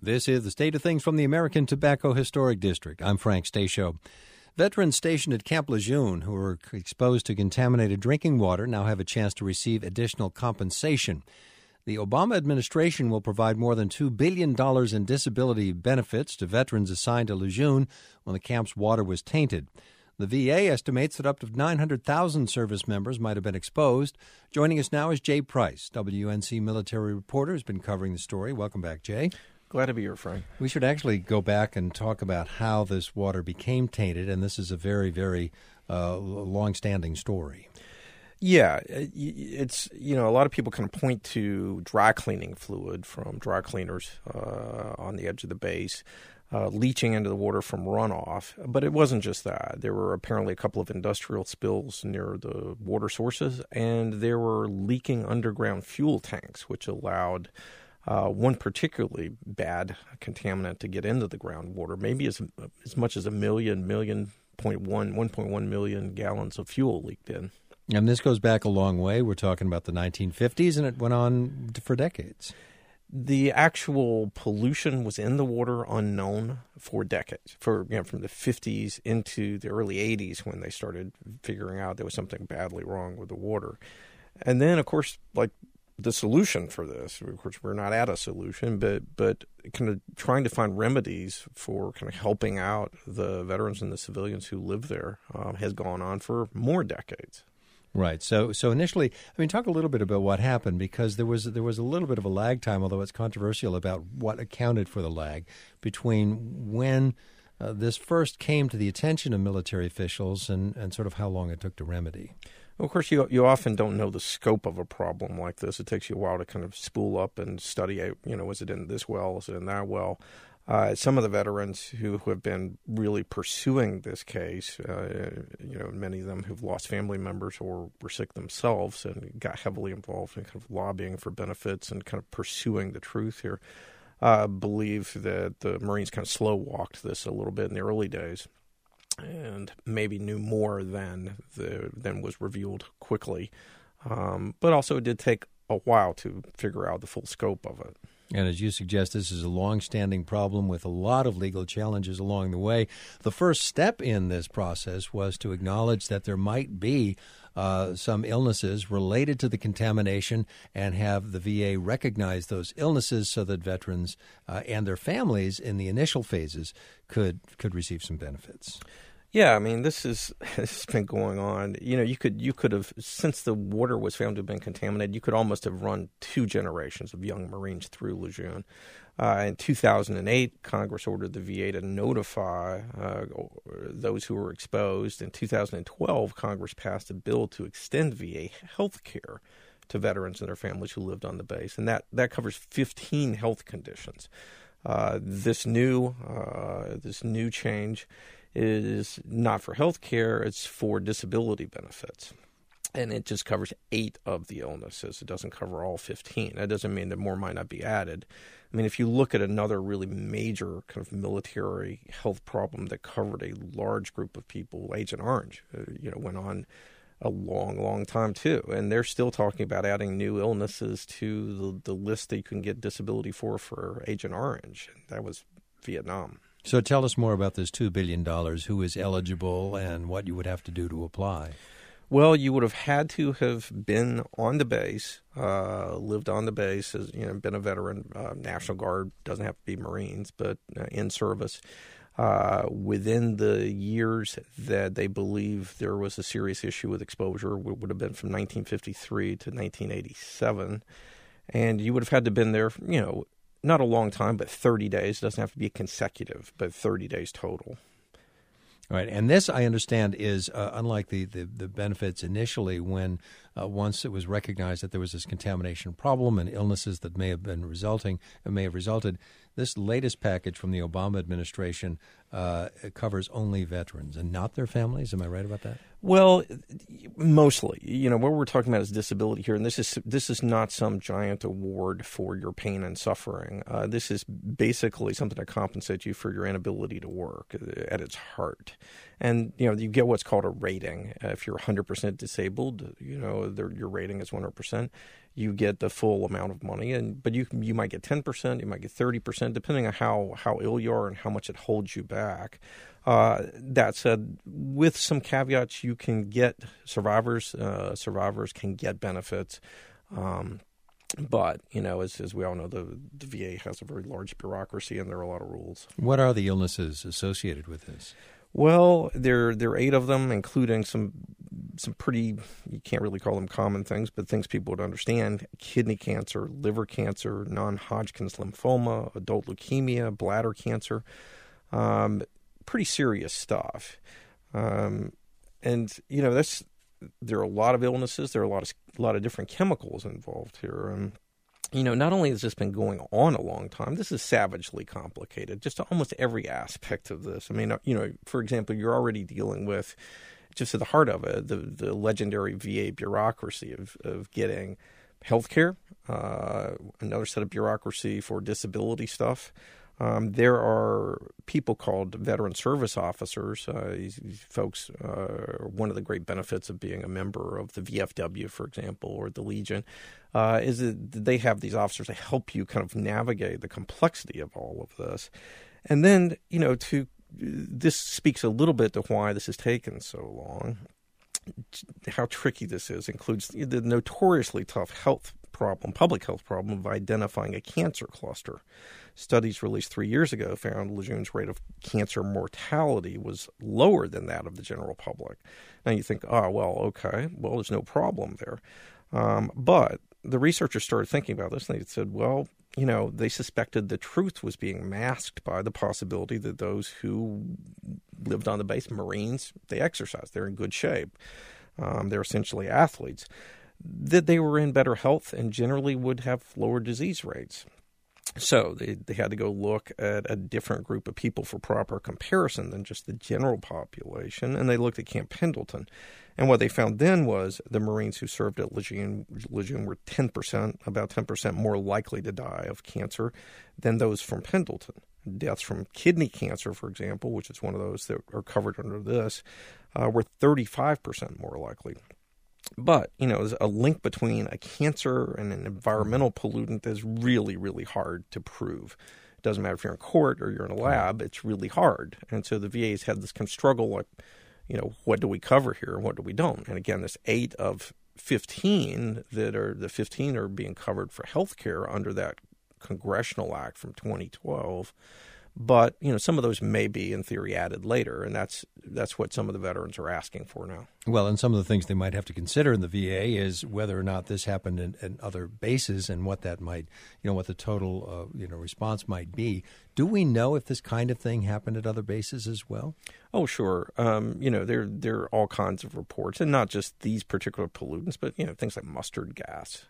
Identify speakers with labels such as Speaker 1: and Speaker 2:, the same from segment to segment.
Speaker 1: This is the State of Things from the American Tobacco Historic District. I'm Frank Stasio. Veterans stationed at Camp Lejeune who were exposed to contaminated drinking water now have a chance to receive additional compensation. The Obama administration will provide more than $2 billion in disability benefits to veterans assigned to Lejeune when the camp's water was tainted. The VA estimates that up to 900,000 service members might have been exposed. Joining us now is Jay Price, WNC military reporter, who's been covering the story. Welcome back, Jay.
Speaker 2: Glad to be here, Frank.
Speaker 1: We should actually go back and talk about how this water became tainted, and this is a very, very long-standing story.
Speaker 2: Yeah, it's, a lot of people kind of point to dry cleaning fluid from dry cleaners on the edge of the base leaching into the water from runoff. But it wasn't just that. There were apparently a couple of industrial spills near the water sources, and there were leaking underground fuel tanks, which allowed one particularly bad contaminant to get into the groundwater, maybe as much as 1.1 million gallons of fuel leaked in.
Speaker 1: And this goes back a long way. We're talking about the 1950s, and it went on for decades.
Speaker 2: The actual pollution was in the water unknown for decades, from the 50s into the early 80s when they started figuring out there was something badly wrong with the water. And then, of course, the solution for this, of course, we're not at a solution, but kind of trying to find remedies for kind of helping out the veterans and the civilians who live there has gone on for more decades.
Speaker 1: Right. So initially, talk a little bit about what happened, because there was a little bit of a lag time, although it's controversial about what accounted for the lag between when this first came to the attention of military officials and sort of how long it took to remedy.
Speaker 2: Well, of course, you often don't know the scope of a problem like this. It takes you a while to kind of spool up and study it. Is it in this well? Is it in that well? Some of the veterans who have been really pursuing this case, many of them who've lost family members or were sick themselves and got heavily involved in kind of lobbying for benefits and kind of pursuing the truth here, believe that the Marines kind of slow-walked this a little bit in the early days and maybe knew more than was revealed quickly. But also it did take a while to figure out the full scope of it.
Speaker 1: And as you suggest, this is a long-standing problem with a lot of legal challenges along the way. The first step in this process was to acknowledge that there might be some illnesses related to the contamination and have the VA recognize those illnesses so that veterans and their families in the initial phases could receive some benefits.
Speaker 2: Yeah, this has been going on. You could have, since the water was found to have been contaminated, you could almost have run two generations of young Marines through Lejeune. In 2008, Congress ordered the VA to notify those who were exposed. In 2012, Congress passed a bill to extend VA health care to veterans and their families who lived on the base, and that covers 15 health conditions. This new change is not for health care, it's for disability benefits. And it just covers 8 of the illnesses. It doesn't cover all 15. That doesn't mean that more might not be added. If you look at another really major kind of military health problem that covered a large group of people, Agent Orange, went on a long, long time too. And they're still talking about adding new illnesses to the list that you can get disability for Agent Orange. That was Vietnam.
Speaker 1: So tell us more about this $2 billion, who is eligible and what you would have to do to apply.
Speaker 2: Well, you would have had to have been on the base, lived on the base, been a veteran. National Guard, doesn't have to be Marines, but in service. Within the years that they believe there was a serious issue with exposure, it would have been from 1953 to 1987. And you would have had to have been there, not a long time, but 30 days. It doesn't have to be consecutive, but 30 days total.
Speaker 1: All right, and this, I understand, is unlike the benefits initially when once it was recognized that there was this contamination problem and illnesses that may have resulted. This latest package from the Obama administration covers only veterans and not their families. Am I right about that?
Speaker 2: Well, mostly. What we're talking about is disability here, and this is not some giant award for your pain and suffering. This is basically something to compensate you for your inability to work at its heart. And, you get what's called a rating. If you're 100% disabled, your rating is 100%, you get the full amount of money. But you might get 10%, you might get 30%, depending on how ill you are and how much it holds you back. That said, with some caveats, you can get survivors can get benefits. But, as we all know, the VA has a very large bureaucracy and there are a lot of rules.
Speaker 1: What are the illnesses associated with this?
Speaker 2: Well, there are 8 of them, including some pretty, you can't really call them common things, but things people would understand: kidney cancer, liver cancer, non-Hodgkin's lymphoma, adult leukemia, bladder cancer. Pretty serious stuff. And, there are a lot of illnesses. There are a lot of different chemicals involved here. And, not only has this been going on a long time, this is savagely complicated, just almost every aspect of this. I mean, for example, you're already dealing with, just at the heart of it, the legendary VA bureaucracy of getting health care, another set of bureaucracy for disability stuff. There are people called veteran service officers. These folks, one of the great benefits of being a member of the VFW, for example, or the Legion, is that they have these officers to help you kind of navigate the complexity of all of this. And then, this speaks a little bit to why this has taken so long. How tricky this includes the notoriously tough public health problem of identifying a cancer cluster. Studies released 3 years ago found Lejeune's rate of cancer mortality was lower than that of the general public. Now you think, there's no problem there. But the researchers started thinking about this, and they said, they suspected the truth was being masked by the possibility that those who lived on the base, Marines, they exercise, they're in good shape. They're essentially athletes. That they were in better health and generally would have lower disease rates. So they had to go look at a different group of people for proper comparison than just the general population, and they looked at Camp Pendleton. And what they found then was the Marines who served at Lejeune were about 10% more likely to die of cancer than those from Pendleton. Deaths from kidney cancer, for example, which is one of those that are covered under this, were 35% more likely. But, there's a link between a cancer and an environmental pollutant that is really, really hard to prove. It doesn't matter if you're in court or you're in a lab, it's really hard. And so the VA's had this kind of struggle, like, what do we cover here and what do we don't? And again, this 8 of 15 the 15 are being covered for health care under that congressional act from 2012. But, some of those may be, in theory, added later, and that's what some of the veterans are asking for now.
Speaker 1: Well, and some of the things they might have to consider in the VA is whether or not this happened in other bases and what that might, what the total, response might be. Do we know if this kind of thing happened at other bases as well?
Speaker 2: Oh, sure. There are all kinds of reports, and not just these particular pollutants, but, things like mustard gas,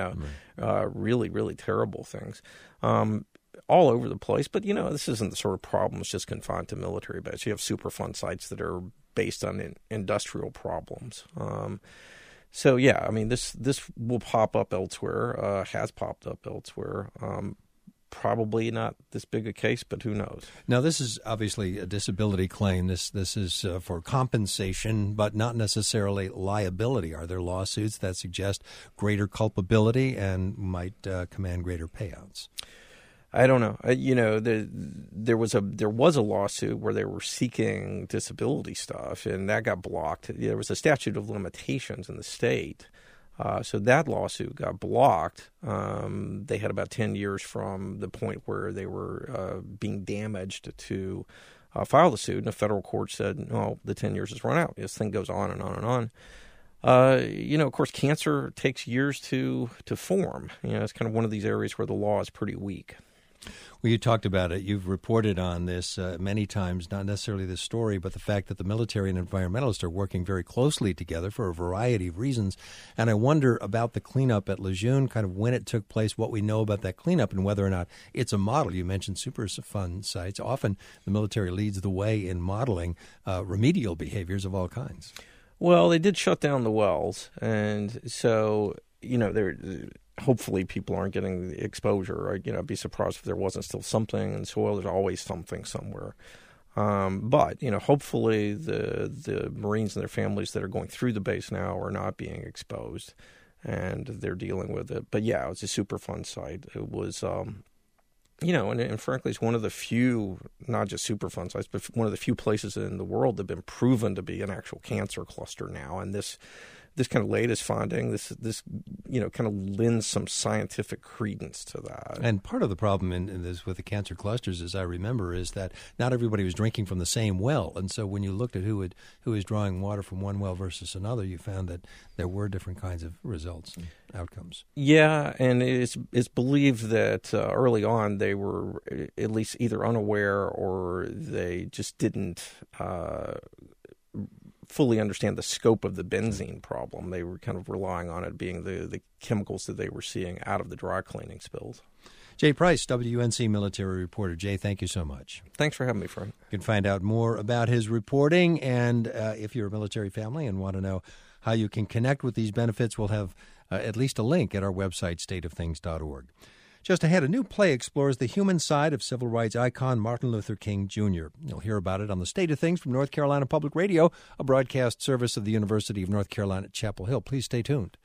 Speaker 2: really, really terrible things. All over the place. But, this isn't the sort of problem that's just confined to military bases. You have Superfund sites that are based on industrial problems. This will pop up elsewhere, has popped up elsewhere. Probably not this big a case, but who knows?
Speaker 1: Now, this is obviously a disability claim. This is for compensation, but not necessarily liability. Are there lawsuits that suggest greater culpability and might command greater payouts?
Speaker 2: I don't know. There was a lawsuit where they were seeking disability stuff, and that got blocked. There was a statute of limitations in the state, so that lawsuit got blocked. They had about 10 years from the point where they were being damaged to file the suit, and a federal court said, "No, the 10 years has run out." This thing goes on and on and on. Of course, cancer takes years to form. It's kind of one of these areas where the law is pretty weak.
Speaker 1: Well, you talked about it. You've reported on this many times, not necessarily this story, but the fact that the military and environmentalists are working very closely together for a variety of reasons. And I wonder about the cleanup at Lejeune, kind of when it took place, what we know about that cleanup, and whether or not it's a model. You mentioned Superfund sites. Often the military leads the way in modeling remedial behaviors of all kinds. Well,
Speaker 2: they did shut down the wells, and so, hopefully people aren't getting the exposure. I'd be surprised if there wasn't still something in soil. There's always something somewhere. But, hopefully the Marines and their families that are going through the base now are not being exposed, and they're dealing with it. But, yeah, it was a Superfund site. It was, and frankly, it's one of the few, not just Superfund sites, but one of the few places in the world that have been proven to be an actual cancer cluster now. And this kind of latest finding, this kind of lends some scientific credence to that.
Speaker 1: And part of the problem in this with the cancer clusters, as I remember, is that not everybody was drinking from the same well. And so when you looked at who was drawing water from one well versus another, you found that there were different kinds of results and outcomes.
Speaker 2: Yeah, and it's believed that early on they were at least either unaware or they just didn't fully understand the scope of the benzene problem. They were kind of relying on it being the chemicals that they were seeing out of the dry cleaning spills.
Speaker 1: Jay Price, WUNC military reporter. Jay, thank you so much.
Speaker 2: Thanks for having me, Frank.
Speaker 1: You can find out more about his reporting, and if you're a military family and want to know how you can connect with these benefits, we'll have at least a link at our website, stateofthings.org. Just ahead, a new play explores the human side of civil rights icon Martin Luther King Jr. You'll hear about it on the State of Things from North Carolina Public Radio, a broadcast service of the University of North Carolina at Chapel Hill. Please stay tuned.